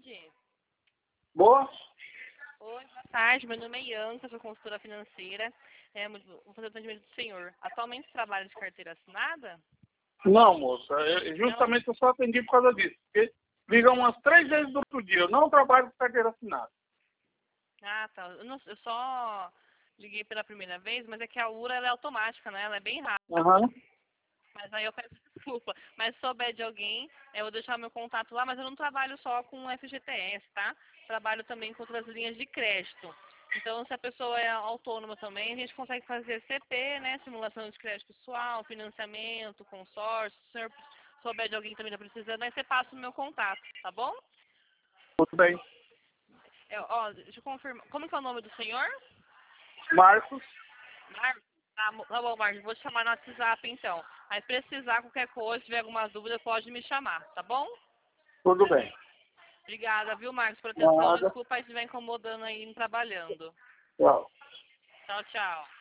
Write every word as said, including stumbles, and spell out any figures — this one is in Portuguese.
tarde. Boa? Oi, boa tarde. Meu nome é Ianca, sou consultora financeira. É, vou fazer o atendimento do senhor. Atualmente trabalha de carteira assinada? Não, moça. Eu, justamente eu só atendi por causa disso. Porque liga umas três vezes do outro dia. Eu não trabalho com carteira assinada. Ah, tá. Eu, não, eu só liguei pela primeira vez, mas é que a U R A ela é automática, né? Ela é bem rápida. Aham. Mas aí eu peço desculpa. Mas se souber de alguém, eu vou deixar meu contato lá, mas eu não trabalho só com F G T S, tá? Trabalho também com outras linhas de crédito. Então, se a pessoa é autônoma também, a gente consegue fazer C P, né? Simulação de crédito pessoal, financiamento, consórcio. Se o senhor souber de alguém que também está precisando, aí você passa o meu contato, tá bom? Tudo bem. Eu, ó, deixa eu confirmar. Como que é o nome do senhor? Marcos, Marcos? Tá, mo- tá bom, Marcos. Vou te chamar no WhatsApp, então. Aí, precisar qualquer coisa, se tiver alguma dúvida, pode me chamar, tá bom? tudo bem. Obrigada, viu, Marcos, por atenção. Nada. Desculpa se estiver incomodando aí trabalhando. Tchau. Tchau, tchau.